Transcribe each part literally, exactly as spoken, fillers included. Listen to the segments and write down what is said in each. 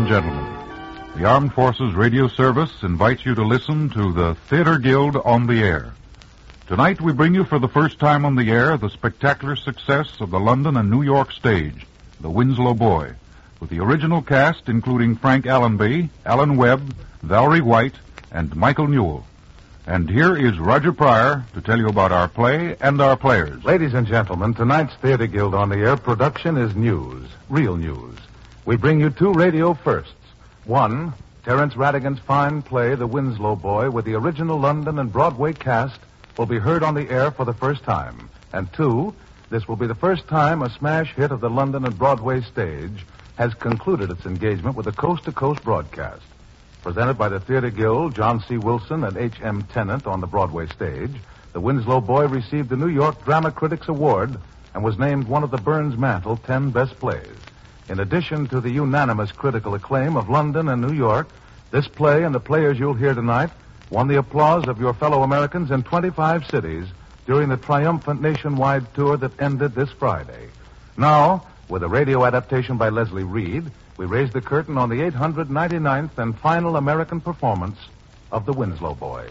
gentlemen, the Armed Forces Radio Service invites you to listen to the Theater Guild on the Air. Tonight we bring you for the first time on the air the spectacular success of the London and New York stage, The Winslow Boy, with the original cast including Frank Allenby, Alan Webb, Valerie White, and Michael Newell. And here is Roger Pryor to tell you about our play and our players. Ladies and gentlemen, tonight's Theater Guild on the Air production is news, real news. We bring you two radio firsts. One, Terence Rattigan's fine play, The Winslow Boy, with the original London and Broadway cast, will be heard on the air for the first time. And two, this will be the first time a smash hit of the London and Broadway stage has concluded its engagement with a coast-to-coast broadcast. Presented by the Theater Guild, John C. Wilson and H M. Tennant on the Broadway stage, The Winslow Boy received the New York Drama Critics Award and was named one of the Burns Mantle ten best plays. In addition to the unanimous critical acclaim of London and New York, this play and the players you'll hear tonight won the applause of your fellow Americans in twenty-five cities during the triumphant nationwide tour that ended this Friday. Now, with a radio adaptation by Leslie Reed, we raise the curtain on the eight hundred ninety-ninth and final American performance of The Winslow Boy.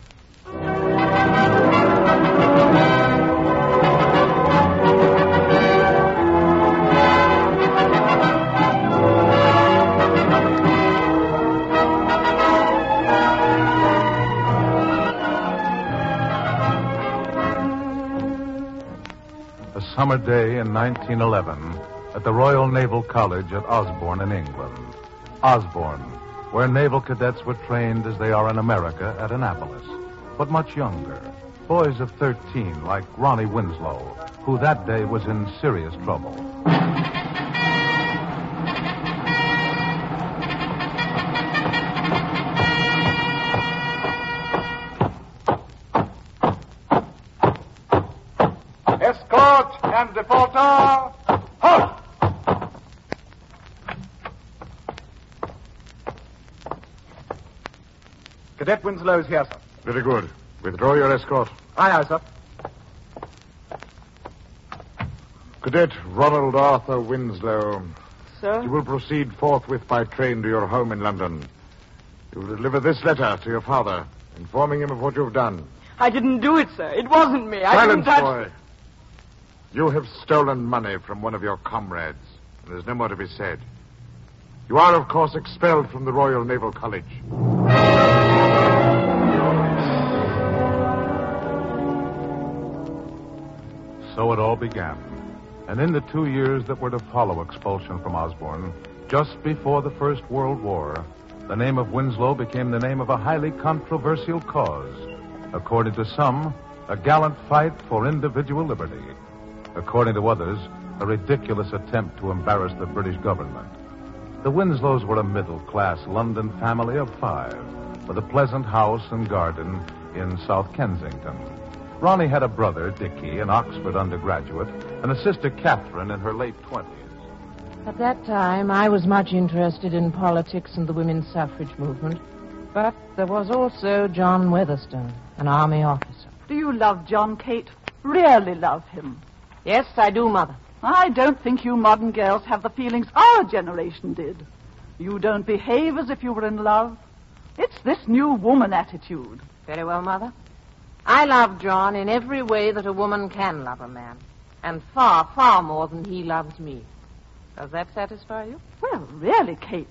A summer day in nineteen eleven... at the Royal Naval College at Osborne in England. Osborne, where naval cadets were trained as they are in America at Annapolis, but much younger. Boys of thirteen, like Ronnie Winslow, who that day was in serious trouble. Escort and defaulter! Halt! Cadet Winslow is here, sir. Very good. Withdraw your escort. Aye, aye, sir. Cadet Ronald Arthur Winslow. Sir? You will proceed forthwith by train to your home in London. You will deliver this letter to your father, informing him of what you have done. I didn't do it, sir. It wasn't me. I Silence, didn't touch... boy. You have stolen money from one of your comrades, and there's no more to be said. You are, of course, expelled from the Royal Naval College. So it all began. And in the two years that were to follow expulsion from Osborne, just before the First World War, the name of Winslow became the name of a highly controversial cause. According to some, a gallant fight for individual liberty. According to others, a ridiculous attempt to embarrass the British government. The Winslows were a middle-class London family of five, with a pleasant house and garden in South Kensington. Ronnie had a brother, Dickie, an Oxford undergraduate, and a sister, Catherine, in her late twenties. At that time, I was much interested in politics and the women's suffrage movement. But there was also John Weatherstone, an army officer. Do you love John, Kate? Really love him? Yes, I do, Mother. I don't think you modern girls have the feelings our generation did. You don't behave as if you were in love. It's this new woman attitude. Very well, Mother. I love John in every way that a woman can love a man. And far, far more than he loves me. Does that satisfy you? Well, really, Kate.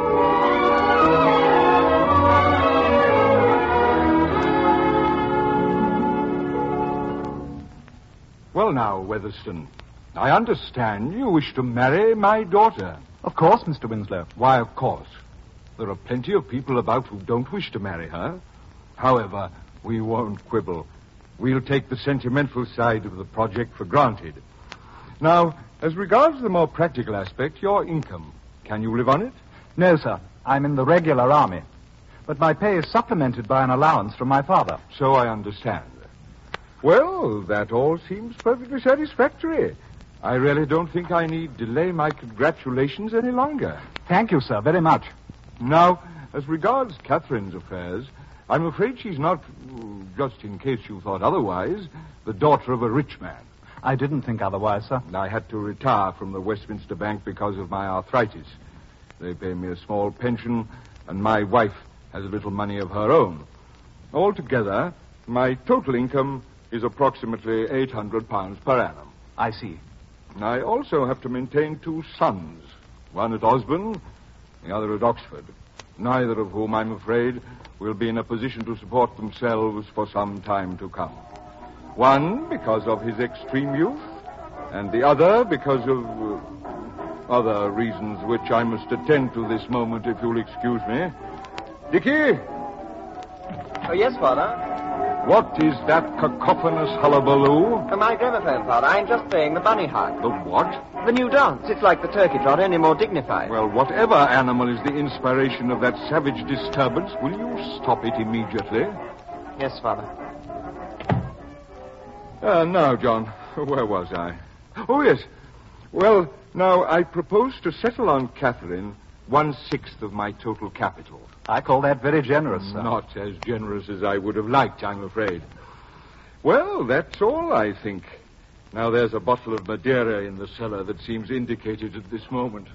Well, now, Weatherstone, I understand you wish to marry my daughter. Of course, Mister Winslow. Why, of course. There are plenty of people about who don't wish to marry her. However, we won't quibble. We'll take the sentimental side of the project for granted. Now, as regards the more practical aspect, your income. Can you live on it? No, sir. I'm in the regular army. But my pay is supplemented by an allowance from my father. So I understand. Well, that all seems perfectly satisfactory. I really don't think I need delay my congratulations any longer. Thank you, sir, very much. Now, as regards Catherine's affairs, I'm afraid she's not, just in case you thought otherwise, the daughter of a rich man. I didn't think otherwise, sir. I had to retire from the Westminster Bank because of my arthritis. They pay me a small pension, and my wife has a little money of her own. Altogether, my total income is approximately eight hundred pounds per annum. I see. I also have to maintain two sons, one at Osborne, the other at Oxford, neither of whom, I'm afraid, will be in a position to support themselves for some time to come. One because of his extreme youth, and the other because of uh, other reasons which I must attend to this moment, if you'll excuse me. Dickie? Oh, yes, Father? What is that cacophonous hullabaloo? For my gramophone, Father. I'm just playing the bunny hug. The what? The new dance. It's like the turkey trot, only more dignified. Well, whatever animal is the inspiration of that savage disturbance, will you stop it immediately? Yes, Father. Uh, now, John, where was I? Oh, yes. Well, now, I propose to settle on Catherine one-sixth of my total capital. I call that very generous, sir. Not as generous as I would have liked, I'm afraid. Well, that's all, I think. Now, there's a bottle of Madeira in the cellar that seems indicated at this moment.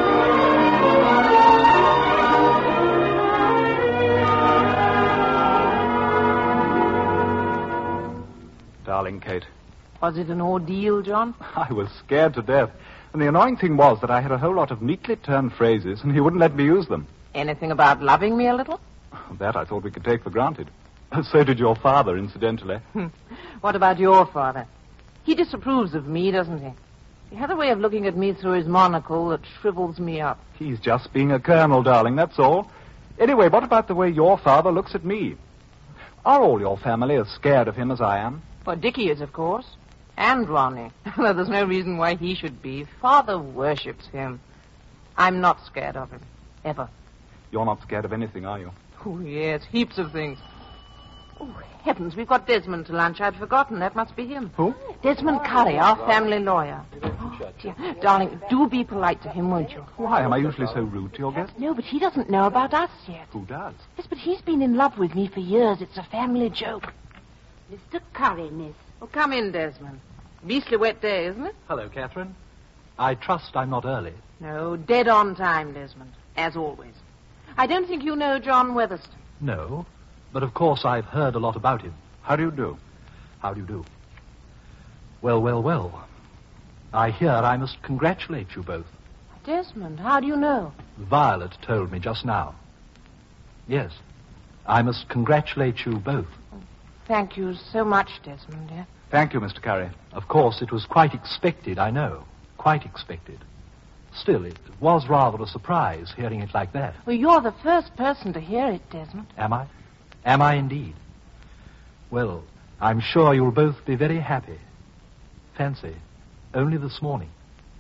Darling Kate. Was it an ordeal, John? I was scared to death. And the annoying thing was that I had a whole lot of neatly turned phrases, and he wouldn't let me use them. Anything about loving me a little? That I thought we could take for granted. So did your father, incidentally. What about your father? He disapproves of me, doesn't he? He has a way of looking at me through his monocle that shrivels me up. He's just being a colonel, darling, that's all. Anyway, what about the way your father looks at me? Are all your family as scared of him as I am? Well, Dickie is, of course. And Ronnie. Though there's no reason why he should be. Father worships him. I'm not scared of him. Ever. You're not scared of anything, are you? Oh, yes. Heaps of things. Oh, heavens. We've got Desmond to lunch. I'd forgotten. That must be him. Who? Desmond Curry, our family lawyer. Oh, dear. Darling, do be polite to him, won't you? Why? Am I usually so rude to your guest? No, but he doesn't know about us yet. Who does? Yes, but he's been in love with me for years. It's a family joke. Mister Curry, miss. Oh, come in, Desmond. Beastly wet day, isn't it? Hello, Catherine. I trust I'm not early. No, dead on time, Desmond. As always. I don't think you know John Weatherston. No, but of course I've heard a lot about him. How do you do? How do you do? Well, well, well. I hear I must congratulate you both. Desmond, how do you know? Violet told me just now. Yes, I must congratulate you both. Thank you so much, Desmond, dear. Thank you, Mister Curry. Of course, it was quite expected, I know. Quite expected. Still, it was rather a surprise hearing it like that. Well, you're the first person to hear it, Desmond. Am I? Am I indeed? Well, I'm sure you'll both be very happy. Fancy, only this morning.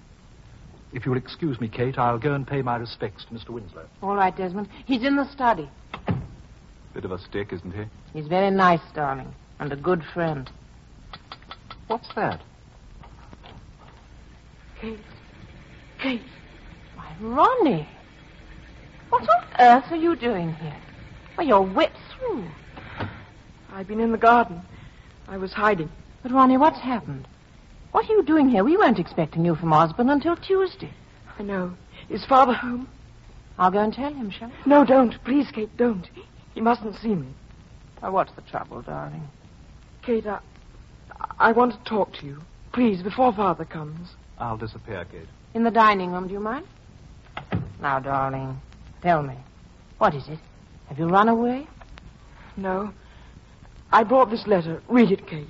If you'll excuse me, Kate, I'll go and pay my respects to Mister Winslow. All right, Desmond. He's in the study. Bit of a stick, isn't he? He's very nice, darling, and a good friend. What's that? Kate. Kate. Why, Ronnie. What on earth are you doing here? Why, you're wet through. I've been in the garden. I was hiding. But, Ronnie, what's happened? What are you doing here? We weren't expecting you from Osborne until Tuesday. I know. Is Father home? I'll go and tell him, shall I? No, don't. Please, Kate, don't. He mustn't see me. Well, what's the trouble, darling? Kate, I, I want to talk to you. Please, before Father comes. I'll disappear, Kate. In the dining room, do you mind? Now, darling, tell me. What is it? Have you run away? No. I brought this letter. Read it, Kate.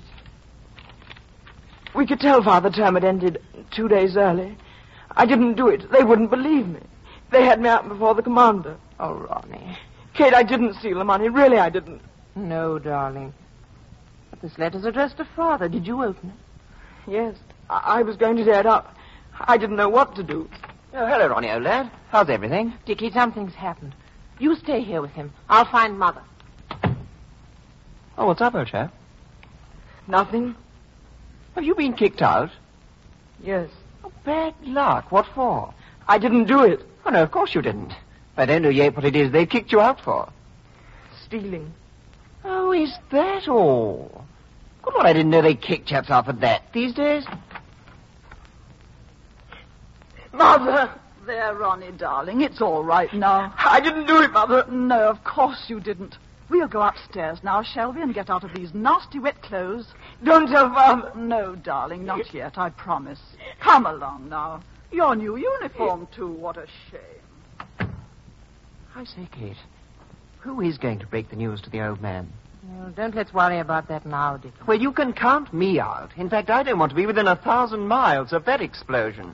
We could tell Father term had ended two days early. I didn't do it. They wouldn't believe me. They had me out before the commander. Oh, Ronnie. Kate, I didn't steal the money. Really, I didn't. No, darling. But this letter's addressed to Father. Did you open it? Yes. I, I was going to tear it up. I didn't know what to do. Oh, hello, Ronnie, old lad. How's everything? Dickie, something's happened. You stay here with him. I'll find Mother. Oh, what's up, old chap? Nothing. Have you been kicked out? Yes. Oh, bad luck. What for? I didn't do it. Oh, no, of course you didn't. I don't know yet what it is they kicked you out for. Stealing. Oh, is that all? Good Lord, I didn't know they kicked chaps out for that these days. Mother! There, Ronnie, darling. It's all right now. I didn't do it, Mother. No, of course you didn't. We'll go upstairs now, shall we, and get out of these nasty wet clothes? Don't tell Father. No, darling, not yet, I promise. Come along now. Your new uniform, too. What a shame. I say, Kate, who is going to break the news to the old man? Well, don't let's worry about that now, Dick. Well, you can count me out. In fact, I don't want to be within a thousand miles of that explosion.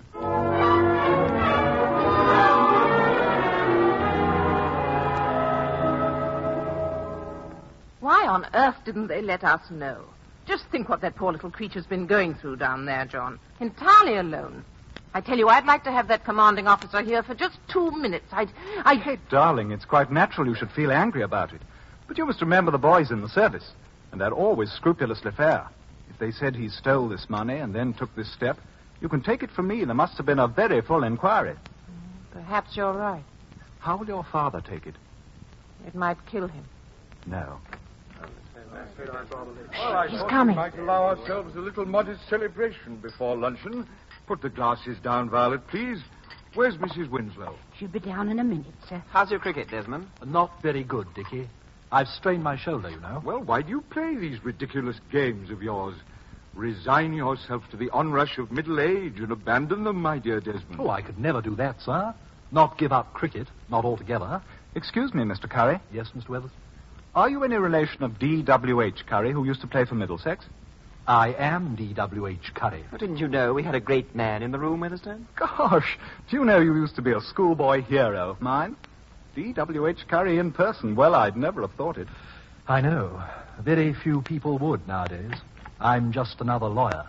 Why on earth didn't they let us know? Just think what that poor little creature's been going through down there, John. Entirely alone. I tell you, I'd like to have that commanding officer here for just two minutes. I'd... I'd... Kate, darling, it's quite natural you should feel angry about it. But you must remember the boys in the service, and they're always scrupulously fair. If they said he stole this money and then took this step, you can take it from me, there must have been a very full inquiry. Perhaps you're right. How will your father take it? It might kill him. No. Well, I He's thought coming. we might allow ourselves a little modest celebration before luncheon. Put the glasses down, Violet, please. Where's Missus Winslow? She'll be down in a minute, sir. How's your cricket, Desmond? Not very good, Dickie. I've strained my shoulder, you know. Well, why do you play these ridiculous games of yours? Resign yourself to the onrush of middle age and abandon them, my dear Desmond. Oh, I could never do that, sir. Not give up cricket, not altogether. Excuse me, Mister Curry. Yes, Mister Weathers? Are you any relation of D W H Curry, who used to play for Middlesex? I am D W H Curry. Oh, didn't you know we had a great man in the room, Weatherstone? Gosh, do you know you used to be a schoolboy hero of mine? D W H Curry in person. Well, I'd never have thought it. I know. Very few people would nowadays. I'm just another lawyer.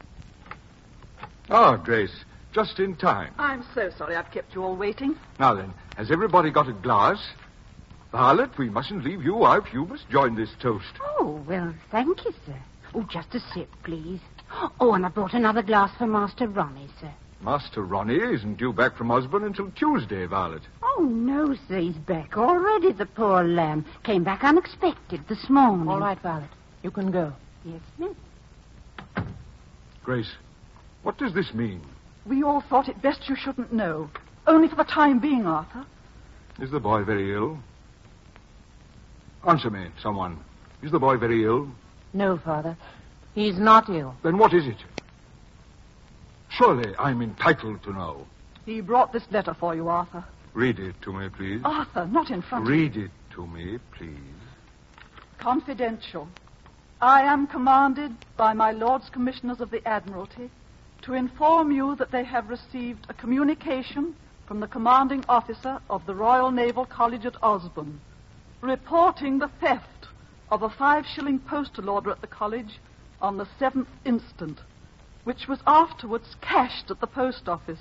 Ah, Grace, just in time. I'm so sorry I've kept you all waiting. Now then, has everybody got a glass? Violet, we mustn't leave you out. You must join this toast. Oh, well, thank you, sir. Oh, just a sip, please. Oh, and I brought another glass for Master Ronnie, sir. Master Ronnie isn't due back from Osborne until Tuesday, Violet. Oh, no, sir, he's back already, the poor lamb. Came back unexpected this morning. All right, Violet. You can go. Yes, miss. Grace, what does this mean? We all thought it best you shouldn't know. Only for the time being, Arthur. Is the boy very ill? Answer me, someone. Is the boy very ill? No, Father. He's not ill. Then what is it? Surely I'm entitled to know. He brought this letter for you, Arthur. Read it to me, please. Arthur, not in front of you. Read it to me, please. Confidential. I am commanded by my Lords Commissioners of the Admiralty to inform you that they have received a communication from the commanding officer of the Royal Naval College at Osborne, reporting the theft of a five-shilling postal order at the college on the seventh instant, which was afterwards cashed at the post office.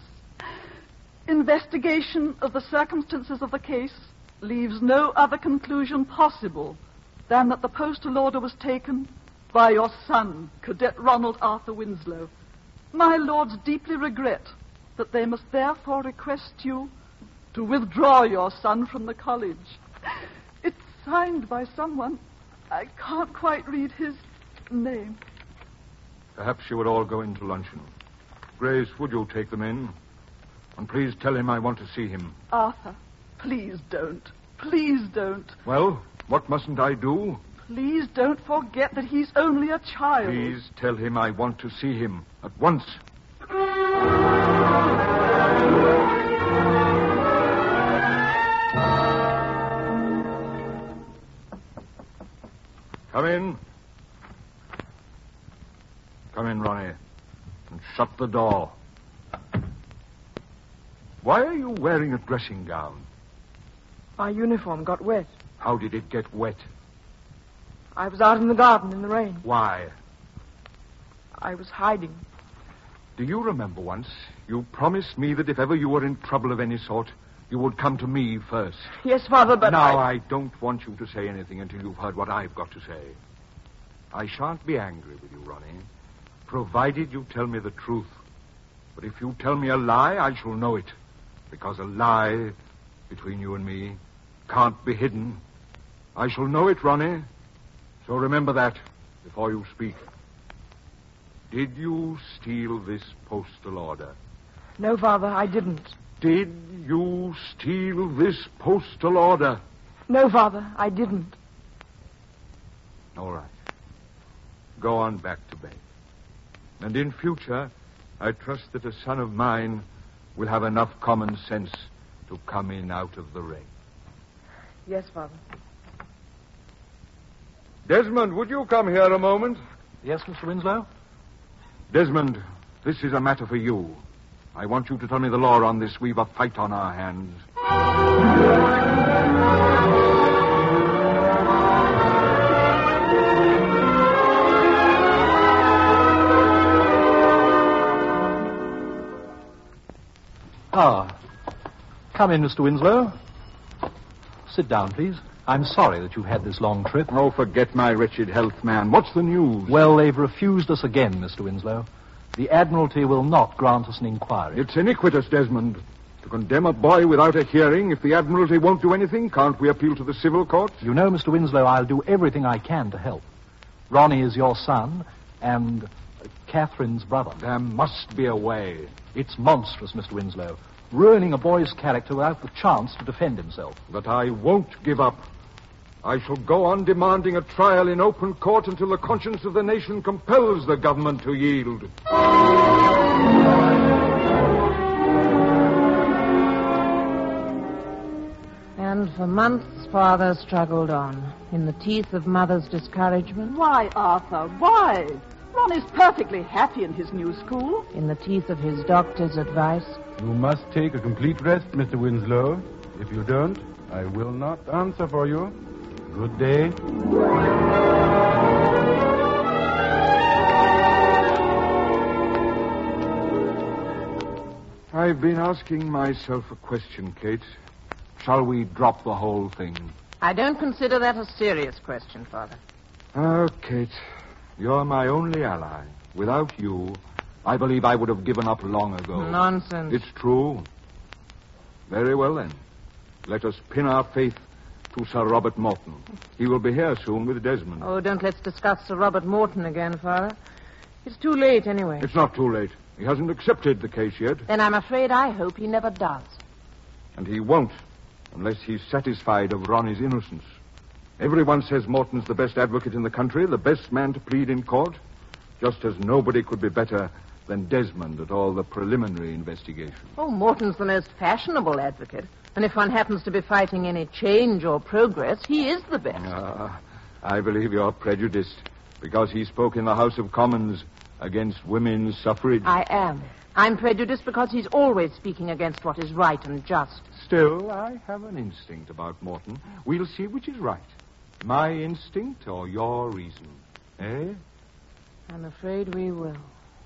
Investigation of the circumstances of the case leaves no other conclusion possible than that the postal order was taken by your son, Cadet Ronald Arthur Winslow. My lords deeply regret that they must therefore request you to withdraw your son from the college. It's signed by someone. I can't quite read his name. Perhaps you would all go into luncheon. Grace, would you take them in? And please tell him I want to see him. Arthur, please don't. Please don't. Well, what mustn't I do? Please don't forget that he's only a child. Please tell him I want to see him at once. Come in. Come in, Ronnie. And shut the door. Why are you wearing a dressing gown? My uniform got wet. How did it get wet? I was out in the garden in the rain. Why? I was hiding. Do you remember once you promised me that if ever you were in trouble of any sort, you would come to me first? Yes, Father, but now I... I don't want you to say anything until you've heard what I've got to say. I shan't be angry with you, Ronnie, provided you tell me the truth. But if you tell me a lie, I shall know it. Because a lie between you and me can't be hidden. I shall know it, Ronnie. So remember that before you speak. Did you steal this postal order? No, Father, I didn't. Did you steal this postal order? No, Father, I didn't. All right. Go on back to bed. And in future, I trust that a son of mine will have enough common sense to come in out of the rain. Yes, Father. Desmond, would you come here a moment? Yes, Mister Winslow? Desmond, this is a matter for you. I want you to tell me the law on this. We've a fight on our hands. Ah. Come in, Mister Winslow. Sit down, please. I'm sorry that you've had this long trip. Oh, forget my wretched health, man. What's the news? Well, they've refused us again, Mister Winslow. The Admiralty will not grant us an inquiry. It's iniquitous, Desmond. To condemn a boy without a hearing, if the Admiralty won't do anything, can't we appeal to the civil court? You know, Mister Winslow, I'll do everything I can to help. Ronnie is your son, and uh, Catherine's brother. There must be a way. It's monstrous, Mister Winslow. Ruining a boy's character without the chance to defend himself. But I won't give up. I shall go on demanding a trial in open court until the conscience of the nation compels the government to yield. And for months, Father struggled on, in the teeth of Mother's discouragement. Why, Arthur, why? Ronnie's perfectly happy in his new school. In the teeth of his doctor's advice. You must take a complete rest, Mister Winslow. If you don't, I will not answer for you. Good day. I've been asking myself a question, Kate. Shall we drop the whole thing? I don't consider that a serious question, Father. Oh, Kate, you're my only ally. Without you, I believe I would have given up long ago. Nonsense. It's true. Very well, then. Let us pin our faith to Sir Robert Morton. He will be here soon with Desmond. Oh, don't let's discuss Sir Robert Morton again, Father. It's too late anyway. It's not too late. He hasn't accepted the case yet. Then I'm afraid I hope he never does. And he won't, unless he's satisfied of Ronnie's innocence. Everyone says Morton's the best advocate in the country, the best man to plead in court, just as nobody could be better than Desmond at all the preliminary investigation. Oh, Morton's the most fashionable advocate. And if one happens to be fighting any change or progress, he is the best. Ah, I believe you're prejudiced because he spoke in the House of Commons against women's suffrage. I am. I'm prejudiced because he's always speaking against what is right and just. Still, I have an instinct about Morton. We'll see which is right. My instinct or your reason. Eh? I'm afraid we will.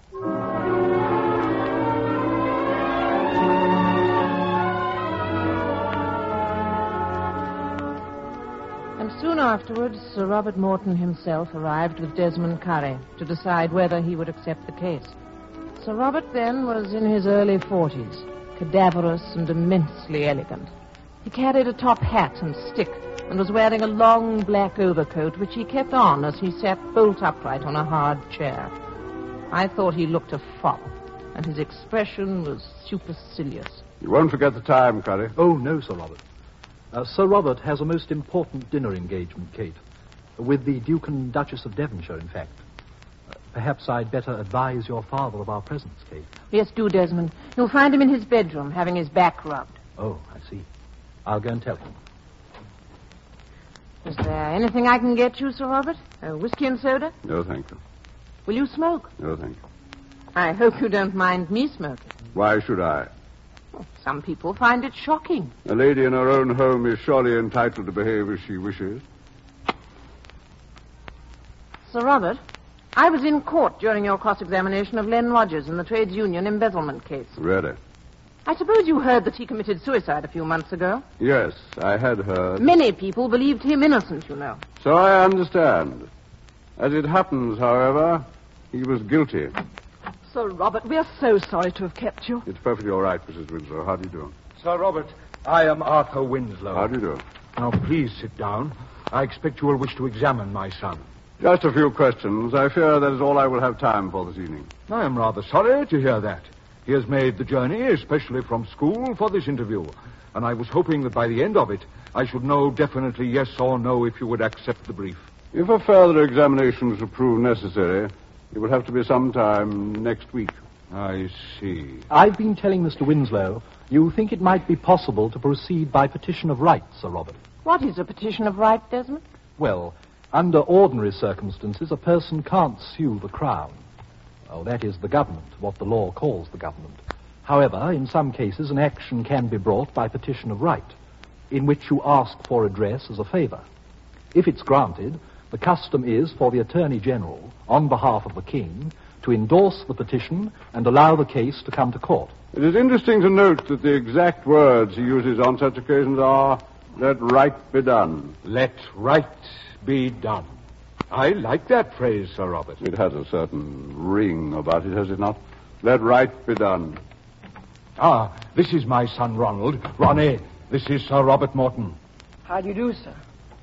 And soon afterwards, Sir Robert Morton himself arrived with Desmond Curry to decide whether he would accept the case. Sir Robert then was in his early forties, cadaverous and immensely elegant. He carried a top hat and stick and was wearing a long black overcoat which he kept on as he sat bolt upright on a hard chair. I thought he looked a fop, and his expression was supercilious. You won't forget the time, Curry. Oh, no, Sir Robert. Uh, Sir Robert has a most important dinner engagement, Kate. With the Duke and Duchess of Devonshire, in fact. Uh, perhaps I'd better advise your father of our presence, Kate. Yes, do, Desmond. You'll find him in his bedroom, having his back rubbed. Oh, I see. I'll go and tell him. Is there anything I can get you, Sir Robert? A whiskey and soda? No, thank you. Will you smoke? No, thank you. I hope you don't mind me smoking. Why should I? Well, some people find it shocking. A lady in her own home is surely entitled to behave as she wishes. Sir Robert, I was in court during your cross-examination of Len Rogers in the trades union embezzlement case. Really? I suppose you heard that he committed suicide a few months ago. Yes, I had heard. Many people believed him innocent, you know. So I understand. As it happens, however, he was guilty. Sir Robert, we're so sorry to have kept you. It's perfectly all right, Missus Winslow. How do you do? Sir Robert, I am Arthur Winslow. How do you do? Now, please sit down. I expect you will wish to examine my son. Just a few questions. I fear that is all I will have time for this evening. I am rather sorry to hear that. He has made the journey, especially from school, for this interview. And I was hoping that by the end of it, I should know definitely yes or no if you would accept the brief. If a further examination should prove necessary, it will have to be sometime next week. I see. I've been telling Mister Winslow you think it might be possible to proceed by petition of right, Sir Robert. What is a petition of right, Desmond? Well, under ordinary circumstances, a person can't sue the Crown. Oh, that is the government, what the law calls the government. However, in some cases, an action can be brought by petition of right, in which you ask for redress as a favor. If it's granted, the custom is for the Attorney General, on behalf of the King, to endorse the petition and allow the case to come to court. It is interesting to note that the exact words he uses on such occasions are, "Let right be done." Let right be done. I like that phrase, Sir Robert. It has a certain ring about it, has it not? Let right be done. Ah, this is my son, Ronald. Ronnie, this is Sir Robert Morton. How do you do, sir?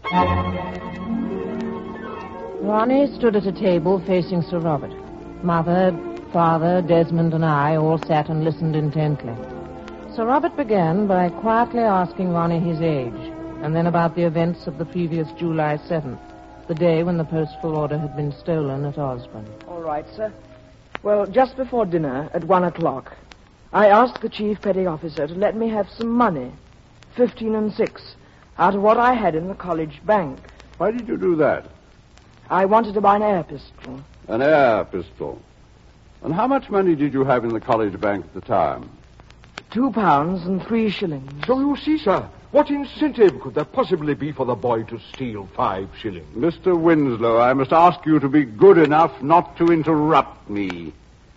Ronnie stood at a table facing Sir Robert. Mother, father, Desmond, and I all sat and listened intently. Sir Robert began by quietly asking Ronnie his age, and then about the events of the previous July seventh, the day when the postal order had been stolen at Osborne. All right, sir. Well, just before dinner, at one o'clock, I asked the chief petty officer to let me have some money, fifteen and six, out of what I had in the college bank. Why did you do that? I wanted to buy an air pistol. An air pistol. And how much money did you have in the college bank at the time? Two pounds and three shillings. So you see, sir, what incentive could there possibly be for the boy to steal five shillings? Mister Winslow, I must ask you to be good enough not to interrupt me.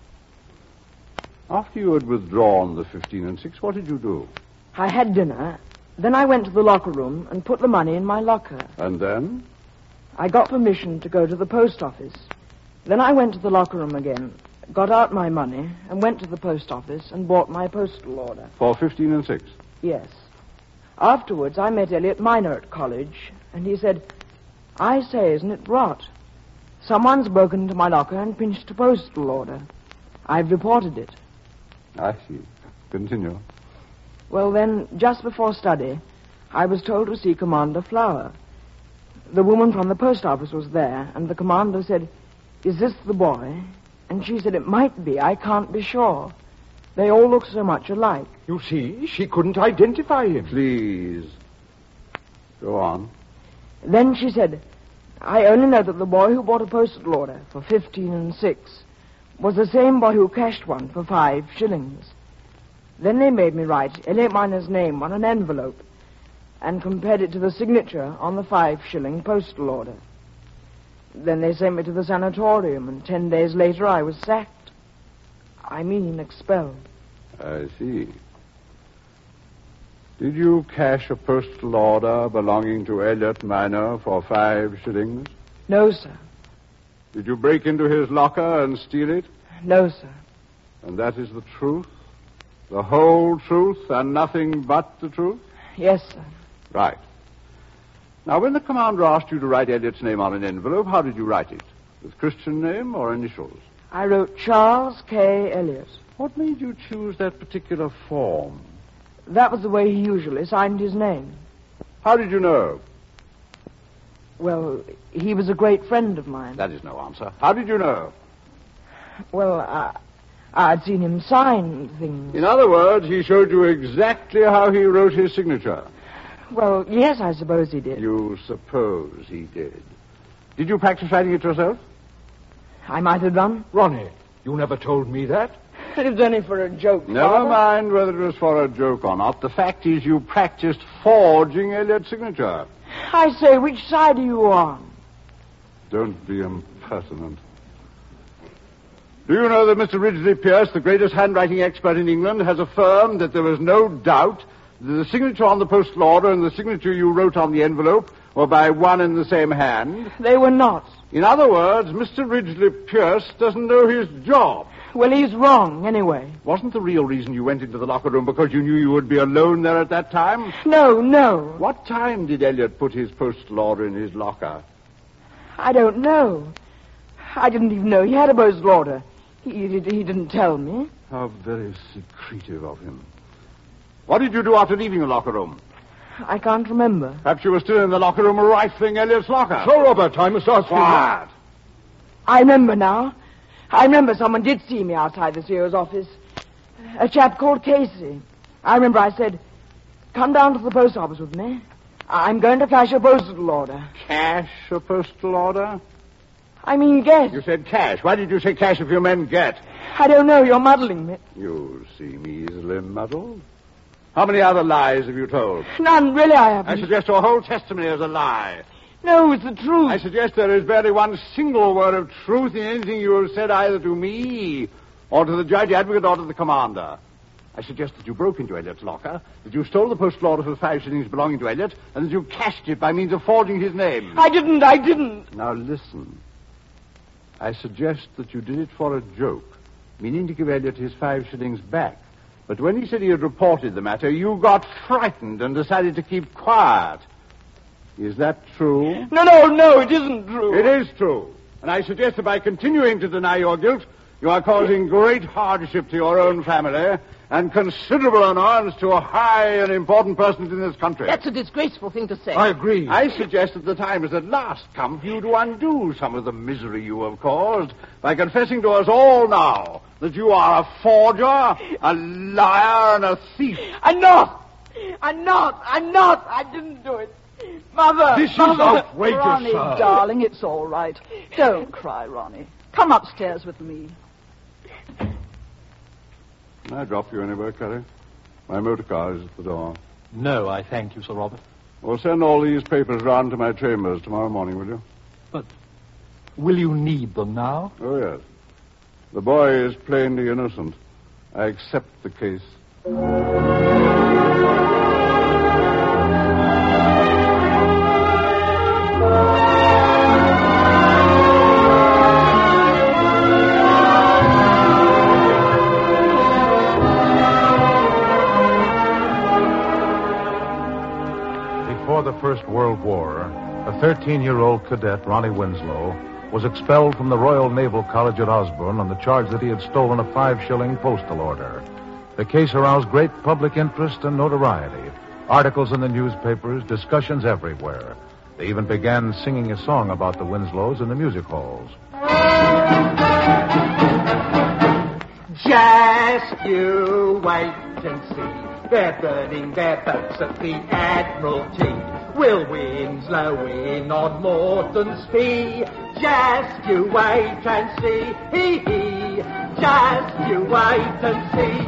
After you had withdrawn the fifteen and six, what did you do? I had dinner. Then I went to the locker room and put the money in my locker. And then? I got permission to go to the post office. Then I went to the locker room again, got out my money, and went to the post office and bought my postal order. For fifteen and six? Yes. Afterwards, I met Elliot Minor at college, and he said, "I say, isn't it rot? Someone's broken into my locker and pinched a postal order. I've reported it." I see. Continue. Well, then, just before study, I was told to see Commander Flower. The woman from the post office was there, and the commander said, "Is this the boy?" And she said, "It might be. I can't be sure. They all look so much alike." You see, she couldn't identify him. Please. Go on. Then she said, "I only know that the boy who bought a postal order for fifteen and six was the same boy who cashed one for five shillings." Then they made me write Elliot Minor's name on an envelope and compared it to the signature on the five-shilling postal order. Then they sent me to the sanatorium, and ten days later I was sacked. I mean expelled. I see. Did you cash a postal order belonging to Elliot Minor for five shillings? No, sir. Did you break into his locker and steal it? No, sir. And that is the truth? The whole truth and nothing but the truth? Yes, sir. Right. Now, when the commander asked you to write Elliot's name on an envelope, how did you write it? With Christian name or initials? I wrote Charles K. Elliot. What made you choose that particular form? That was the way he usually signed his name. How did you know? Well, he was a great friend of mine. That is no answer. How did you know? Well, I, I'd seen him sign things. In other words, he showed you exactly how he wrote his signature. Well, yes, I suppose he did. You suppose he did. Did you practice writing it yourself? I might have done. Ronnie, you never told me that. It was only for a joke, Never Father. mind whether it was for a joke or not. The fact is you practiced forging Elliot's signature. I say, which side are you on? Don't be impertinent. Do you know that Mister Ridgely Pierce, the greatest handwriting expert in England, has affirmed that there was no doubt that the signature on the postal order and the signature you wrote on the envelope were by one and the same hand? They were not. In other words, Mister Ridgely Pierce doesn't know his job. Well, he's wrong, anyway. Wasn't the real reason you went into the locker room because you knew you would be alone there at that time? No, no. What time did Elliot put his postal order in his locker? I don't know. I didn't even know he had a postal order. He, he, he didn't tell me. How very secretive of him. What did you do after leaving the locker room? I can't remember. Perhaps you were still in the locker room rifling Elliot's locker. So, Robert, I must ask you... Quiet. I remember now. I remember someone did see me outside the C E O's office. A chap called Casey. I remember I said, come down to the post office with me. I'm going to cash a postal order. Cash a postal order? I mean get. You said cash. Why did you say cash if you meant get? I don't know. You're muddling me. You seem easily muddled. How many other lies have you told? None, really, I haven't. I suggest your whole testimony is a lie. No, it's the truth. I suggest there is barely one single word of truth in anything you have said either to me or to the judge advocate or to the commander. I suggest that you broke into Elliot's locker, that you stole the postal order for the five shillings belonging to Elliot, and that you cashed it by means of forging his name. I didn't, I didn't. Now listen. I suggest that you did it for a joke, meaning to give Elliot his five shillings back. But when he said he had reported the matter, you got frightened and decided to keep quiet. Is that true? No, no, no, it isn't true. It is true. And I suggest that by continuing to deny your guilt, you are causing great hardship to your own family and considerable annoyance to a high and important person in this country. That's a disgraceful thing to say. I agree. I suggest that the time has at last come for you to undo some of the misery you have caused by confessing to us all now that you are a forger, a liar, and a thief. I'm not. I'm not. I'm not. I didn't do it. Mother. This is Mother. outrageous, Ronnie, sir. darling, it's all right. Don't cry, Ronnie. Come upstairs with me. Can I drop you anywhere, Curry? My motor car is at the door. No, I thank you, Sir Robert. Well, send all these papers round to my chambers tomorrow morning, will you? But will you need them now? Oh, yes. The boy is plainly innocent. I accept the case. Before the First World War, a thirteen-year-old cadet, Ronnie Winslow, was expelled from the Royal Naval College at Osborne on the charge that he had stolen a five-shilling postal order. The case aroused great public interest and notoriety. Articles in the newspapers, discussions everywhere. They even began singing a song about the Winslows in the music halls. Just you wait and see. They're burning their boats at the Admiralty. Will Winslow win on Morton's fee? Just you wait and see. Hee hee. Just you wait and see.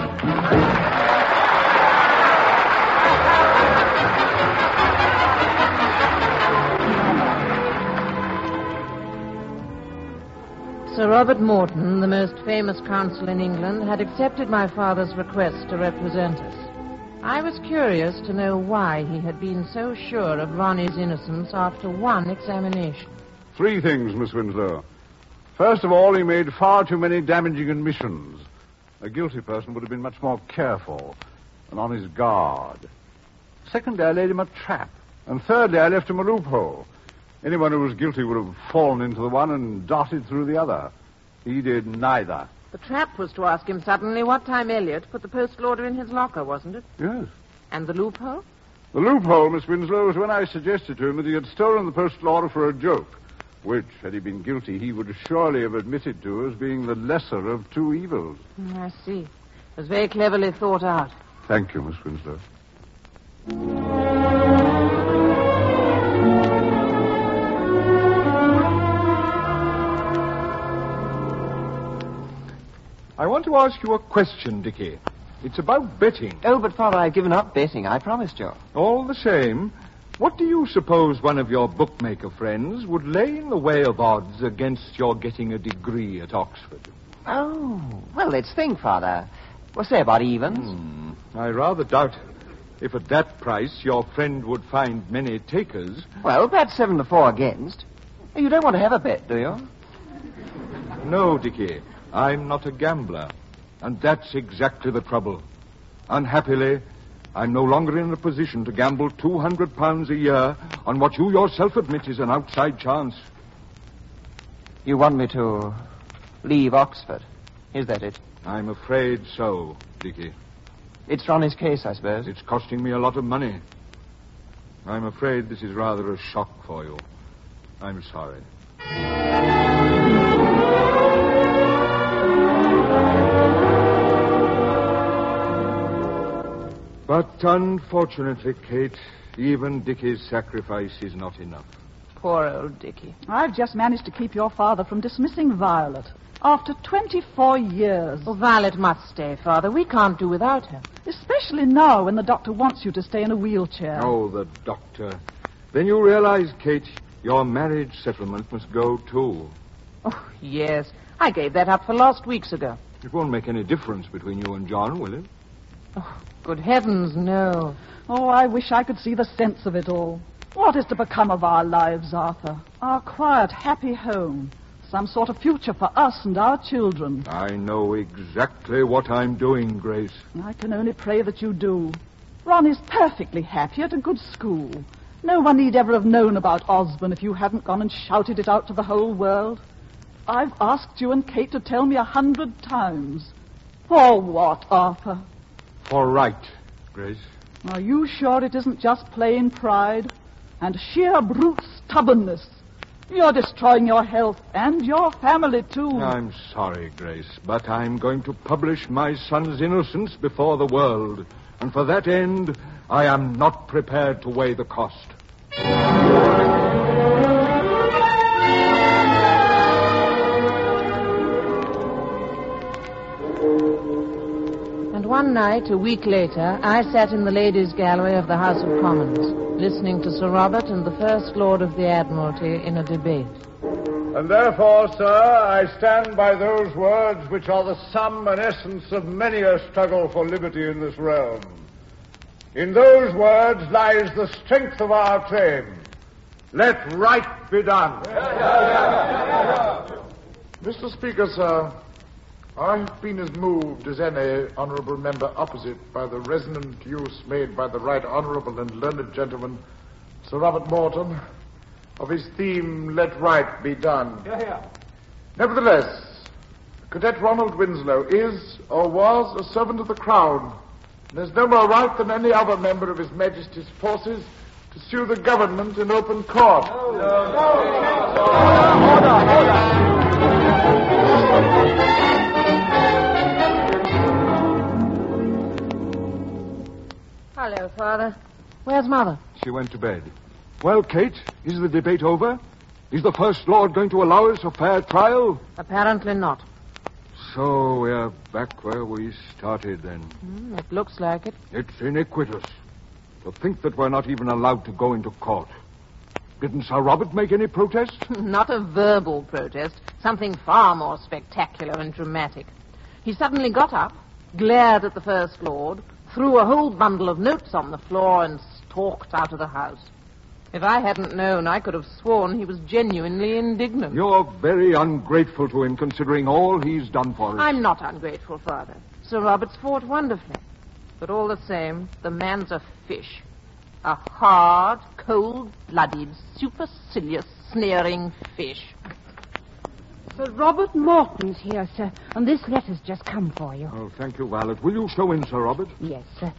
Sir Robert Morton, the most famous counsel in England, had accepted my father's request to represent us. I was curious to know why he had been so sure of Ronnie's innocence after one examination. Three things, Miss Winslow. First of all, he made far too many damaging admissions. A guilty person would have been much more careful and on his guard. Secondly, I laid him a trap. And thirdly, I left him a loophole. Anyone who was guilty would have fallen into the one and darted through the other. He did neither. The trap was to ask him suddenly what time Elliot put the postal order in his locker, wasn't it? Yes. And the loophole? The loophole, Miss Winslow, was when I suggested to him that he had stolen the postal order for a joke, which, had he been guilty, he would surely have admitted to as being the lesser of two evils. Mm, I see. It was very cleverly thought out. Thank you, Miss Winslow. I want to ask you a question, Dickie. It's about betting. Oh, but, Father, I've given up betting. I promised you. All the same, what do you suppose one of your bookmaker friends would lay in the way of odds against your getting a degree at Oxford? Oh, well, let's think, Father. Well, say about evens. Hmm. I rather doubt if at that price your friend would find many takers. Well, perhaps seven to four against. You don't want to have a bet, do you? No, Dickie. I'm not a gambler. And that's exactly the trouble. Unhappily, I'm no longer in a position to gamble two hundred pounds a year on what you yourself admit is an outside chance. You want me to leave Oxford? Is that it? I'm afraid so, Dickie. It's Ronnie's case, I suppose. It's costing me a lot of money. I'm afraid this is rather a shock for you. I'm sorry. But unfortunately, Kate, even Dickie's sacrifice is not enough. Poor old Dickie. I've just managed to keep your father from dismissing Violet after twenty-four years. Well, Violet must stay, Father. We can't do without her. Especially now when the doctor wants you to stay in a wheelchair. Oh, the doctor. Then you realize, Kate, your marriage settlement must go, too. Oh, yes. I gave that up for last weeks ago. It won't make any difference between you and John, will it? Oh, good heavens, no. Oh, I wish I could see the sense of it all. What is to become of our lives, Arthur? Our quiet, happy home. Some sort of future for us and our children. I know exactly what I'm doing, Grace. I can only pray that you do. Ron is perfectly happy at a good school. No one need ever have known about Osborne if you hadn't gone and shouted it out to the whole world. I've asked you and Kate to tell me a hundred times. For what, Arthur? For right, Grace. Are you sure it isn't just plain pride and sheer brute stubbornness? You're destroying your health and your family, too. I'm sorry, Grace, but I'm going to publish my son's innocence before the world. And for that end, I am not prepared to weigh the cost. And one night, a week later, I sat in the ladies' gallery of the House of Commons, listening to Sir Robert and the First Lord of the Admiralty in a debate. And therefore, sir, I stand by those words which are the sum and essence of many a struggle for liberty in this realm. In those words lies the strength of our claim. Let right be done. Mister Speaker, sir, I have been as moved as any honourable member opposite by the resonant use made by the right honourable and learned gentleman, Sir Robert Morton, of his theme, Let Right Be Done. Yeah, yeah. Nevertheless, Cadet Ronald Winslow is, or was, a servant of the Crown, and has no more right than any other member of His Majesty's forces to sue the government in open court. No, no, no. Order, order. Hello, Father. Where's Mother? She went to bed. Well, Kate, is the debate over? Is the First Lord going to allow us a fair trial? Apparently not. So we're back where we started then. Mm, it looks like it. It's iniquitous. To think that we're not even allowed to go into court. Didn't Sir Robert make any protest? Not a verbal protest. Something far more spectacular and dramatic. He suddenly got up, glared at the First Lord, threw a whole bundle of notes on the floor, and stalked out of the house. If I hadn't known, I could have sworn he was genuinely indignant. You're very ungrateful to him, considering all he's done for us. I'm not ungrateful, Father. Sir Robert's fought wonderfully. But all the same, the man's a fish. A hard, cold-blooded, supercilious, sneering fish. Sir Robert Morton's here, sir, and this letter's just come for you. Oh, thank you, Violet. Will you show in, Sir Robert? Yes, sir.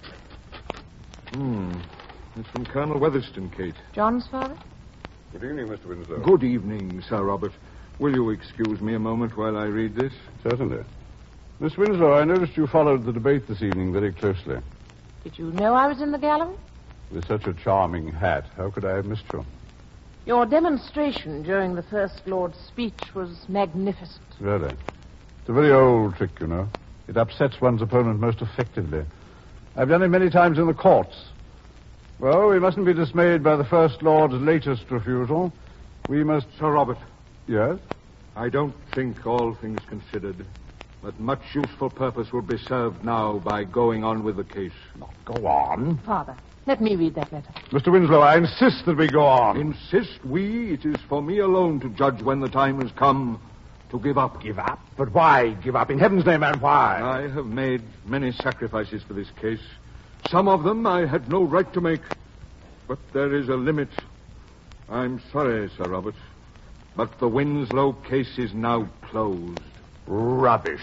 Hmm. It's from Colonel Weatherston, Kate. John's father? Good evening, Mister Winslow. Good evening, Sir Robert. Will you excuse me a moment while I read this? Certainly. Miss Winslow, I noticed you followed the debate this evening very closely. Did you know I was in the gallery? With such a charming hat, how could I have missed you? Your demonstration during the First Lord's speech was magnificent. Really? It's a very old trick, you know. It upsets one's opponent most effectively. I've done it many times in the courts. Well, we mustn't be dismayed by the First Lord's latest refusal. We must... Sir Robert. Yes? I don't think, all things considered, that much useful purpose will be served now by going on with the case. Not go on. Father, let me read that letter. Mister Winslow, I insist that we go on. Insist we? It is for me alone to judge when the time has come to give up. Give up? But why give up? In heaven's name, and why? I have made many sacrifices for this case. Some of them I had no right to make. But there is a limit. I'm sorry, Sir Robert, but the Winslow case is now closed. Rubbish.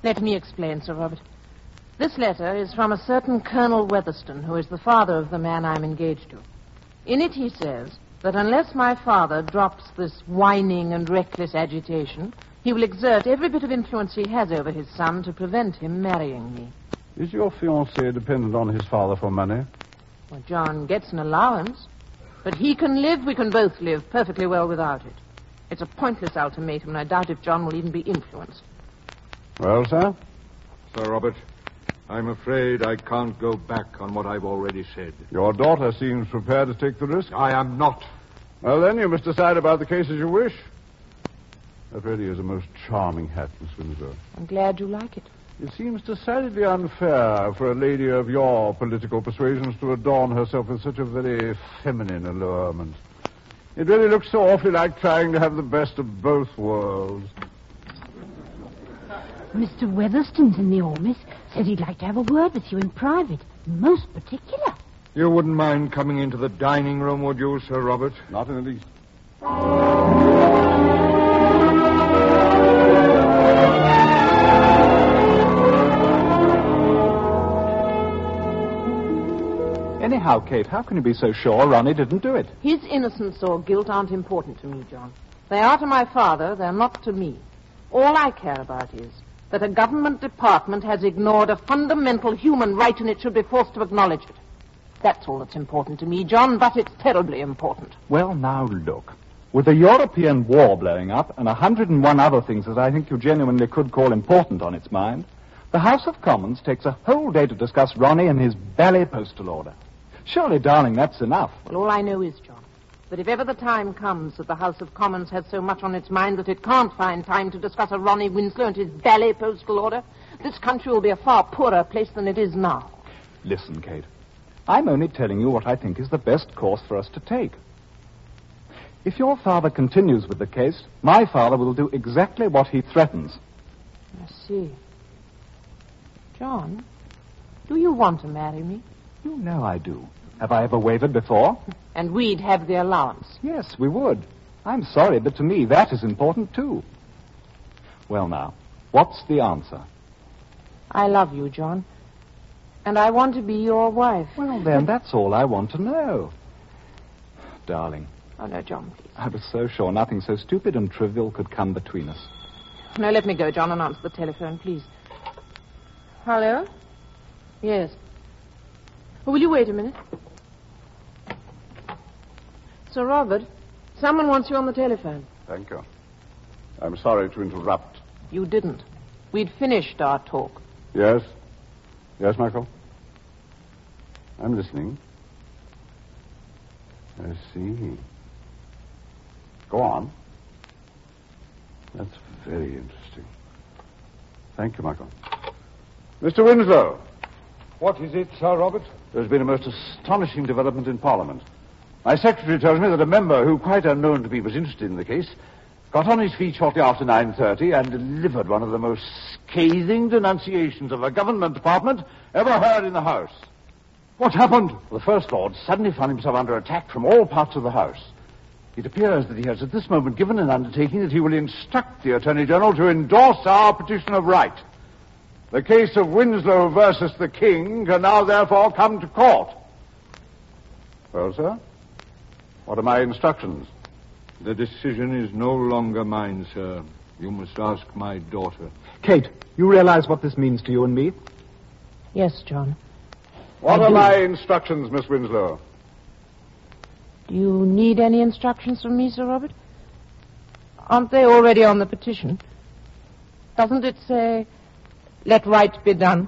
Let me explain, Sir Robert. This letter is from a certain Colonel Weatherston, who is the father of the man I'm engaged to. In it he says that unless my father drops this whining and reckless agitation, he will exert every bit of influence he has over his son to prevent him marrying me. Is your fiancé dependent on his father for money? Well, John gets an allowance, but he can live, we can both live perfectly well without it. It's a pointless ultimatum, and I doubt if John will even be influenced. Well, sir? Sir Robert, I'm afraid I can't go back on what I've already said. Your daughter seems prepared to take the risk. I am not. Well, then, you must decide about the case as you wish. That really is a most charming hat, Miss Winslow. I'm glad you like it. It seems decidedly unfair for a lady of your political persuasions to adorn herself with such a very feminine allurement. It really looks so awfully like trying to have the best of both worlds. Mister Weatherston's in the Ormis. Said he'd like to have a word with you in private. Most particular. You wouldn't mind coming into the dining room, would you, Sir Robert? Not in the least. Anyhow, Kate, how can you be so sure Ronnie didn't do it? His innocence or guilt aren't important to me, John. They are to my father, they're not to me. All I care about is that a government department has ignored a fundamental human right and it should be forced to acknowledge it. That's all that's important to me, John, but it's terribly important. Well, now look. With the European war blowing up and a hundred and one other things that I think you genuinely could call important on its mind, the House of Commons takes a whole day to discuss Ronnie and his bally postal order. Surely, darling, that's enough. Well, all I know is, John, that if ever the time comes that the House of Commons has so much on its mind that it can't find time to discuss a Ronnie Winslow and his bally postal order, this country will be a far poorer place than it is now. Listen, Kate. I'm only telling you what I think is the best course for us to take. If your father continues with the case, my father will do exactly what he threatens. I see. John, do you want to marry me? You know I do. Have I ever wavered before? And we'd have the allowance. Yes, we would. I'm sorry, but to me that is important, too. Well, now, what's the answer? I love you, John. And I want to be your wife. Well, then, that's all I want to know. Darling. Oh, no, John, please. I was so sure nothing so stupid and trivial could come between us. No, let me go, John, and answer the telephone, please. Hello? Yes. Oh, will you wait a minute? Sir Robert, someone wants you on the telephone. Thank you. I'm sorry to interrupt. You didn't. We'd finished our talk. Yes? Yes, Michael? I'm listening. I see. Go on. That's very interesting. Thank you, Michael. Mister Winslow. What is it, Sir Robert? There's been a most astonishing development in Parliament. My secretary tells me that a member who, quite unknown to me, was interested in the case, got on his feet shortly after nine thirty and delivered one of the most scathing denunciations of a government department ever heard in the House. What happened? The First Lord suddenly found himself under attack from all parts of the House. It appears that he has at this moment given an undertaking that he will instruct the Attorney General to endorse our petition of right. The case of Winslow versus the King can now therefore come to court. Well, sir, what are my instructions? The decision is no longer mine, sir. You must ask my daughter. Kate, you realize what this means to you and me? Yes, John. What I are do. my instructions, Miss Winslow? Do you need any instructions from me, Sir Robert? Aren't they already on the petition? Doesn't it say, let right be done?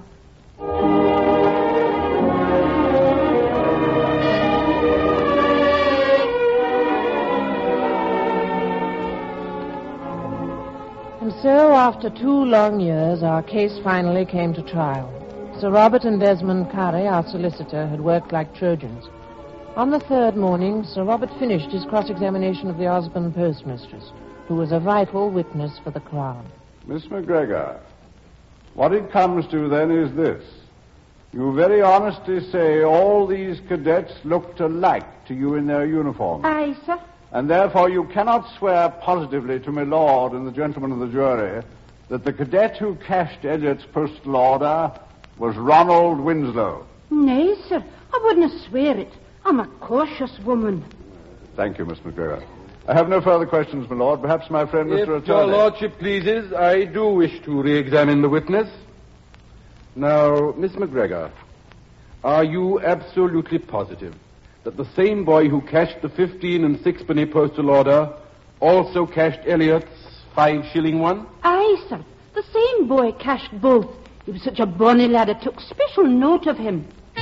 And so, after two long years, our case finally came to trial. Sir Robert and Desmond Curry, our solicitor, had worked like Trojans. On the third morning, Sir Robert finished his cross-examination of the Osborne postmistress, who was a vital witness for the Crown. Miss McGregor, what it comes to then is this. You very honestly say all these cadets looked alike to you in their uniforms. Aye, sir. And therefore you cannot swear positively to my lord and the gentlemen of the jury that the cadet who cashed Elliot's postal order was Ronald Winslow? Nay, sir. I wouldn't swear it. I'm a cautious woman. Thank you, Miss McGregor. I have no further questions, my lord. Perhaps my friend, Mister If Attorney... your lordship pleases, I do wish to re-examine the witness. Now, Miss McGregor, are you absolutely positive that the same boy who cashed the fifteen and sixpenny postal order also cashed Elliot's five-shilling one? Aye, sir. The same boy cashed both. He was such a bonny lad, I took special note of him.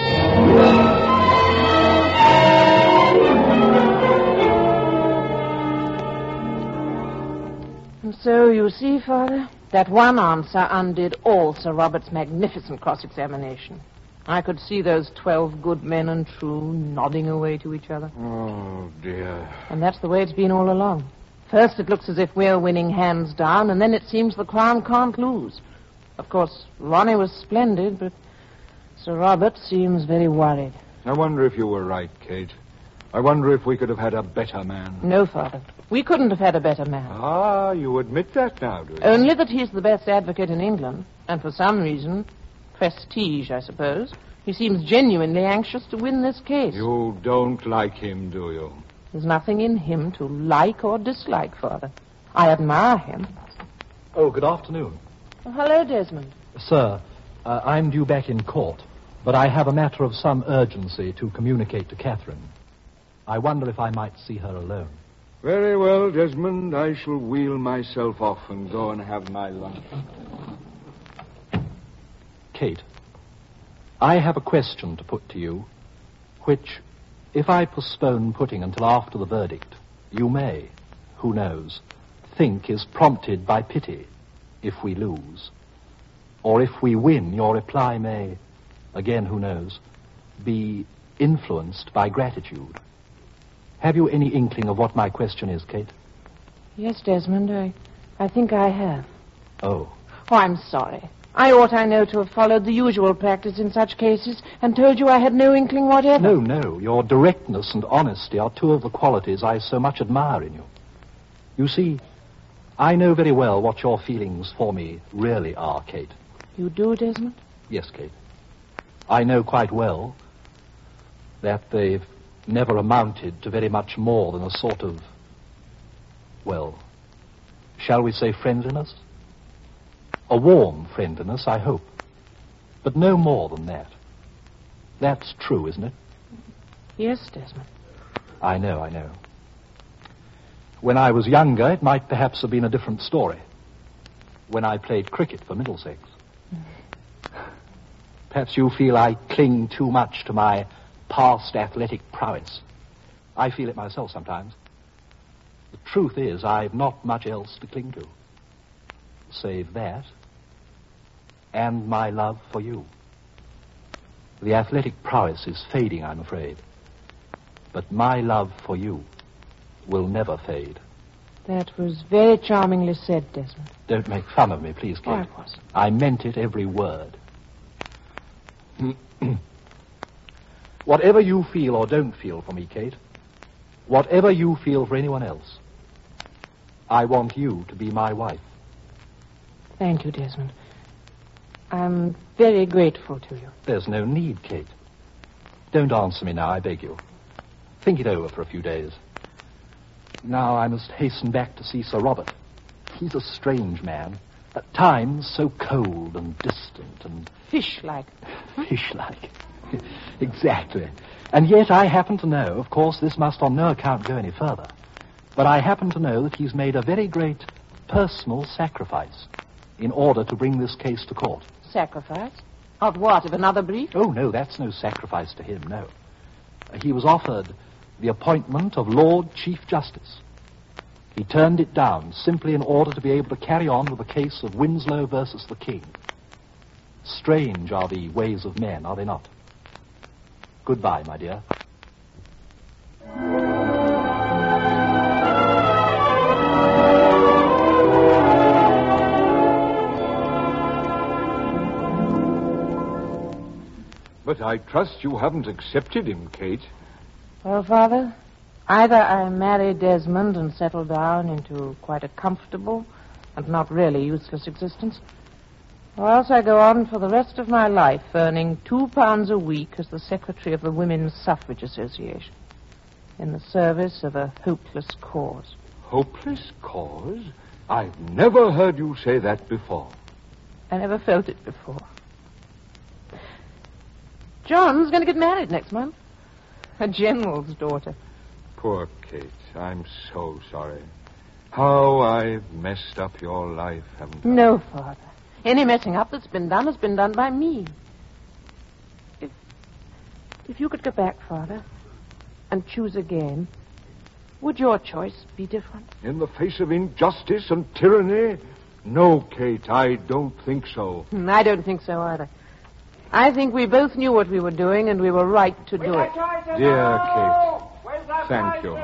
And so, you see, Father, that one answer undid all Sir Robert's magnificent cross-examination. I could see those twelve good men and true nodding away to each other. Oh, dear. And that's the way it's been all along. First it looks as if we're winning hands down, and then it seems the Crown can't lose. Of course, Ronnie was splendid, but Sir Robert seems very worried. I wonder if you were right, Kate. I wonder if we could have had a better man. No, Father. We couldn't have had a better man. Ah, you admit that now, do you? Only that he's the best advocate in England, and for some reason, prestige, I suppose, he seems genuinely anxious to win this case. You don't like him, do you? There's nothing in him to like or dislike, Father. I admire him. Oh, good afternoon. Oh, hello, Desmond. Sir, uh, I'm due back in court, but I have a matter of some urgency to communicate to Catherine. I wonder if I might see her alone. Very well, Desmond. I shall wheel myself off and go and have my lunch. Kate, I have a question to put to you, which, if I postpone putting until after the verdict, you may, who knows, think is prompted by pity if we lose. Or if we win, your reply may, again, who knows, be influenced by gratitude. Have you any inkling of what my question is, Kate? Yes, Desmond, I, I think I have. Oh. Oh, I'm sorry. I ought, I know, to have followed the usual practice in such cases and told you I had no inkling whatever. No, no. Your directness and honesty are two of the qualities I so much admire in you. You see, I know very well what your feelings for me really are, Kate. You do, Desmond? Yes, Kate. I know quite well that they've never amounted to very much more than a sort of, well, shall we say friendliness? A warm friendliness, I hope. But no more than that. That's true, isn't it? Yes, Desmond. I know, I know. When I was younger, it might perhaps have been a different story. When I played cricket for Middlesex. Perhaps you feel I cling too much to my past athletic prowess. I feel it myself sometimes. The truth is, I've not much else to cling to. Save that, and my love for you. The athletic prowess is fading, I'm afraid. But my love for you will never fade. That was very charmingly said, Desmond. Don't make fun of me, please, Kate. Oh, I wasn't. I meant it every word. Whatever you feel or don't feel for me, Kate, whatever you feel for anyone else, I want you to be my wife. Thank you, Desmond. I'm very grateful to you. There's no need, Kate. Don't answer me now, I beg you. Think it over for a few days. Now I must hasten back to see Sir Robert. He's a strange man. At times so cold and distant and... Fish-like. Fish-like. Exactly. And yet I happen to know, of course, this must on no account go any further, but I happen to know that he's made a very great personal sacrifice in order to bring this case to court. Sacrifice? Of what, of another brief? Oh, no, that's no sacrifice to him, no. He was offered the appointment of Lord Chief Justice. He turned it down simply in order to be able to carry on with the case of Winslow versus the King. Strange are the ways of men, are they not? Goodbye, my dear. But I trust you haven't accepted him, Kate. Well, Father, either I marry Desmond and settle down into quite a comfortable and not really useless existence. Or else I go on for the rest of my life earning two pounds a week as the secretary of the Women's Suffrage Association in the service of a hopeless cause. Hopeless cause? I've never heard you say that before. I never felt it before. John's going to get married next month. A general's daughter. Poor Kate. I'm so sorry. How I've messed up your life, haven't I? No, Father. Any messing up that's been done has been done by me. If, if you could go back, Father, and choose again, would your choice be different? In the face of injustice and tyranny? No, Kate, I don't think so. I don't think so either. I think we both knew what we were doing, and we were right to do it. Dear Kate, thank you.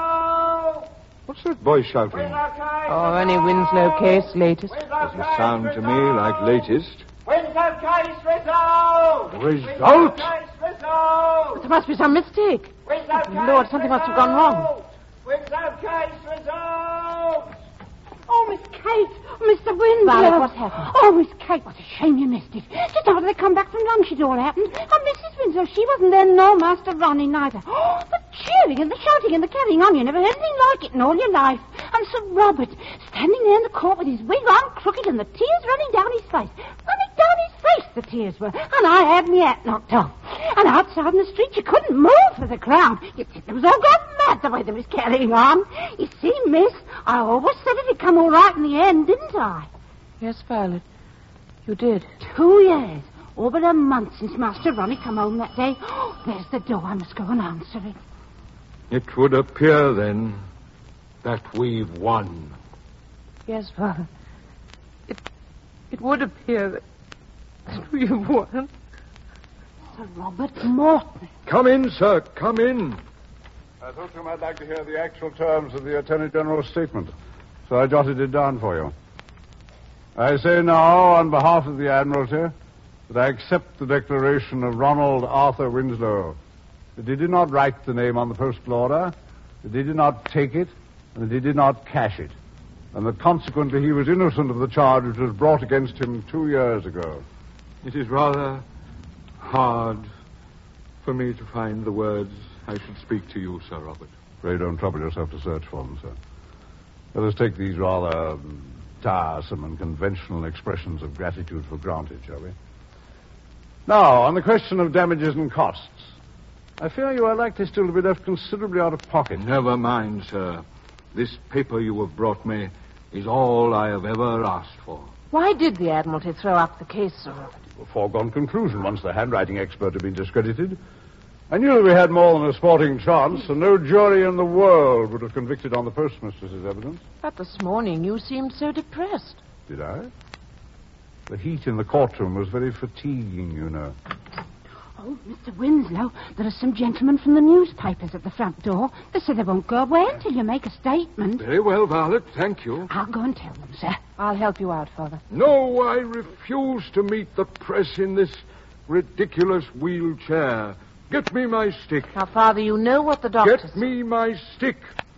What's that boy shouting? Oh, any Winslow case, latest. Doesn't sound to me like latest. Winslow case result! Result? But there must be some mistake. Lord, something must have gone wrong. Winslow case result! Oh, Miss Kate. Mister Winslow. Violet, what's happened? Oh, Miss Kate, what a shame you missed it. Just after they come back from lunch, it all happened. And Missus Winslow, she wasn't there, nor Master Ronnie neither. Oh, the cheering and the shouting and the carrying on. You never heard anything like it in all your life. And Sir Robert, standing there in the court with his wig arm crooked and the tears running down his face. Running down his face, the tears were. And I had my hat knocked off. And outside in the street, you couldn't move for the crowd. You'd think they was all gone mad the way they was carrying on. You see, miss, I always said it'd come all right in the end, didn't I? Yes, Violet. You did. Two years. All but a month since Master Ronnie come home that day. Oh, there's the door. I must go and answer it. It would appear, then, that we've won. Yes, Father. It it would appear that, that we have won. Sir Robert Morton. Come in, sir. Come in. I thought you might like to hear the actual terms of the Attorney General's statement, so I jotted it down for you. I say now, on behalf of the Admiralty, that I accept the declaration of Ronald Arthur Winslow, that he did not write the name on the postal order, that he did not take it, and that he did not cash it, and that consequently he was innocent of the charge which was brought against him two years ago. It is rather hard for me to find the words I should speak to you, Sir Robert. Pray don't trouble yourself to search for them, sir. Let us take these rather um, tiresome and conventional expressions of gratitude for granted, shall we? Now, on the question of damages and costs, I fear you are likely still to be left considerably out of pocket. Never mind, sir. This paper you have brought me is all I have ever asked for. Why did the Admiralty throw up the case, Sir Robert? A foregone conclusion once the handwriting expert had been discredited. I knew that we had more than a sporting chance, and no jury in the world would have convicted on the postmistress's evidence. But this morning you seemed so depressed. Did I? The heat in the courtroom was very fatiguing, you know. Oh, Mister Winslow, there are some gentlemen from the newspapers at the front door. They say they won't go away until you make a statement. Very well, Violet, thank you. I'll go and tell them, sir. I'll help you out, Father. No, I refuse to meet the press in this ridiculous wheelchair. Get me my stick. Now, Father, you know what the doctor Get me my stick.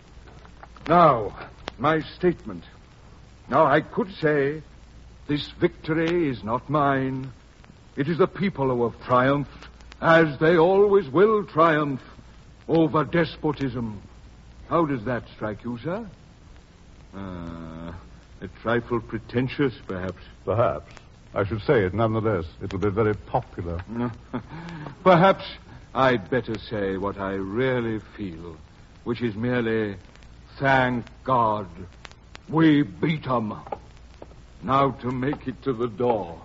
Now, my statement. Now, I could say, this victory is not mine. It is the people who have triumphed, as they always will triumph, over despotism. How does that strike you, sir? Uh, a trifle pretentious, perhaps. Perhaps. I should say it nonetheless. It'll be very popular. Perhaps I'd better say what I really feel, which is merely, thank God, we beat 'em. Now to make it to the door.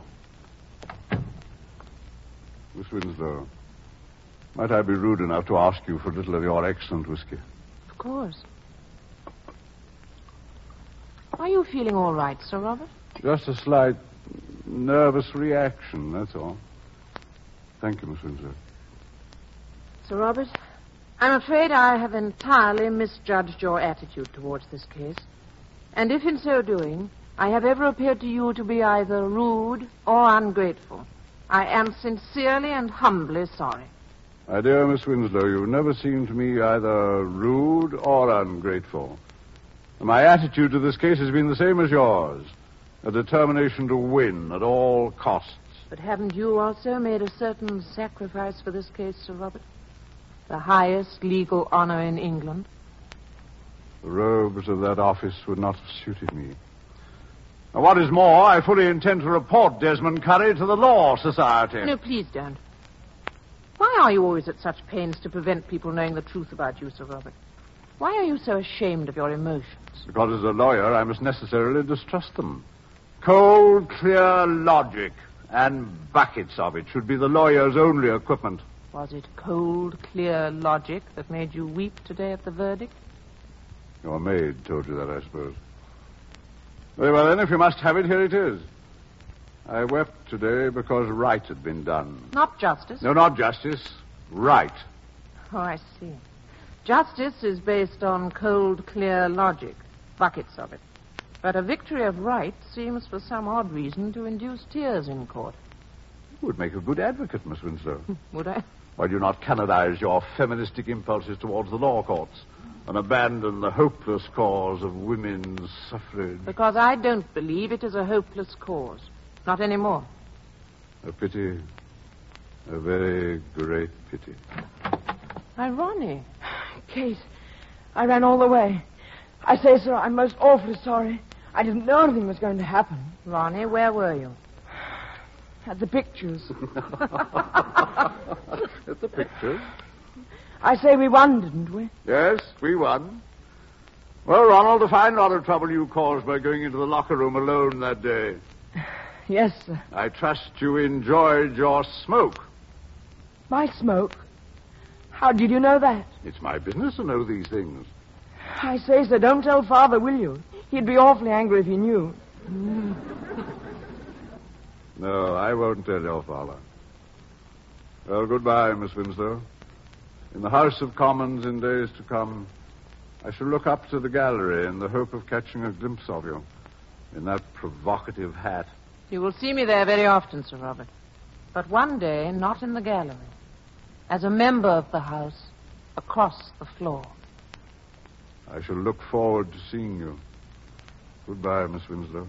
Miss Winslow, might I be rude enough to ask you for a little of your excellent whiskey? Of course. Are you feeling all right, Sir Robert? Just a slight nervous reaction, that's all. Thank you, Miss Winslow. Sir Robert, I'm afraid I have entirely misjudged your attitude towards this case. And if in so doing, I have ever appeared to you to be either rude or ungrateful, I am sincerely and humbly sorry. My dear Miss Winslow, you've never seemed to me either rude or ungrateful. My attitude to this case has been the same as yours. A determination to win at all costs. But haven't you also made a certain sacrifice for this case, Sir Robert? The highest legal honor in England? The robes of that office would not have suited me. And what is more, I fully intend to report Desmond Curry to the Law Society. No, please don't. Why are you always at such pains to prevent people knowing the truth about you, Sir Robert? Why are you so ashamed of your emotions? Because as a lawyer, I must necessarily distrust them. Cold, clear logic and buckets of it should be the lawyer's only equipment. Was it cold, clear logic that made you weep today at the verdict? Your maid told you that, I suppose. Very well, then, if you must have it, here it is. I wept today because right had been done. Not justice? No, not justice. Right. Oh, I see. Justice is based on cold, clear logic. Buckets of it. But a victory of right seems, for some odd reason, to induce tears in court. You would make a good advocate, Miss Winslow. Would I? Why do you not canonize your feministic impulses towards the law courts and abandon the hopeless cause of women's suffrage? Because I don't believe it is a hopeless cause. Not anymore. A pity. A very great pity. Why, Ronnie. Kate, I ran all the way. I say, sir, I'm most awfully sorry. I didn't know anything was going to happen. Ronnie, where were you? At the pictures. At the pictures? I say we won, didn't we? Yes, we won. Well, Ronald, a fine lot of trouble you caused by going into the locker room alone that day. Yes, sir. I trust you enjoyed your smoke. My smoke? How did you know that? It's my business to know these things. I say, sir, don't tell Father, will you? He'd be awfully angry if he knew. No, I won't tell your father. Well, goodbye, Miss Winslow. In the House of Commons in days to come, I shall look up to the gallery in the hope of catching a glimpse of you in that provocative hat. You will see me there very often, Sir Robert. But one day, not in the gallery. As a member of the House, across the floor. I shall look forward to seeing you. Goodbye, Miss Winslow.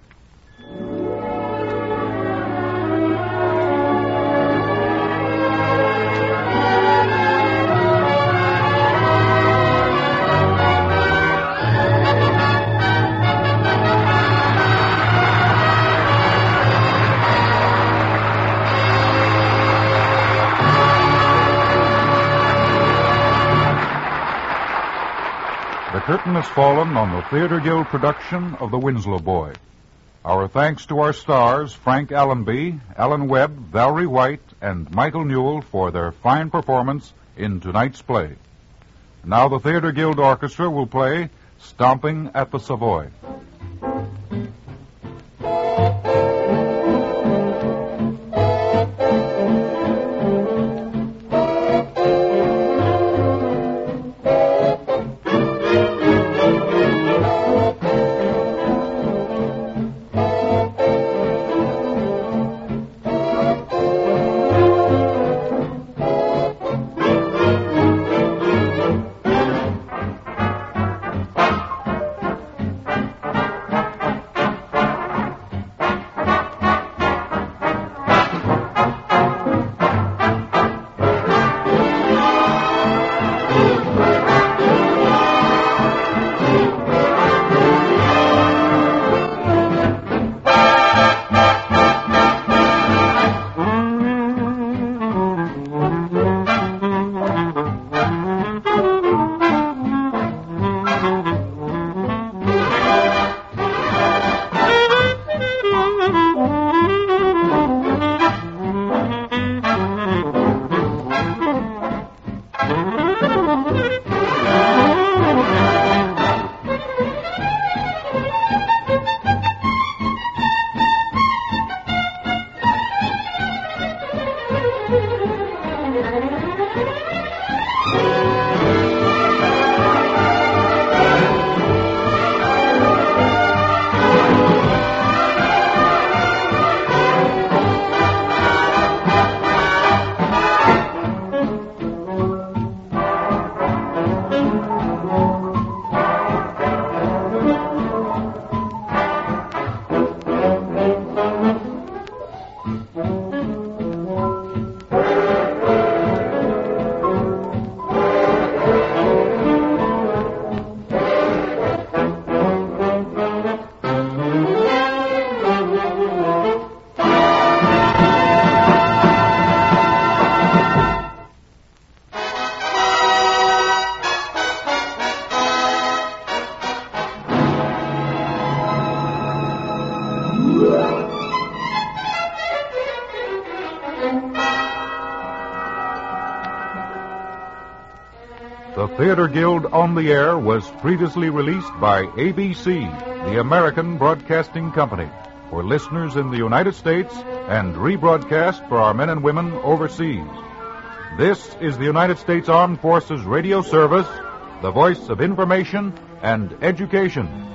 The curtain has fallen on the Theater Guild production of The Winslow Boy. Our thanks to our stars, Frank Allenby, Alan Webb, Valerie White, and Michael Newell for their fine performance in tonight's play. Now the Theater Guild Orchestra will play Stomping at the Savoy. Theater Guild on the Air was previously released by A B C, the American Broadcasting Company, for listeners in the United States and rebroadcast for our men and women overseas. This is the United States Armed Forces Radio Service, the voice of information and education.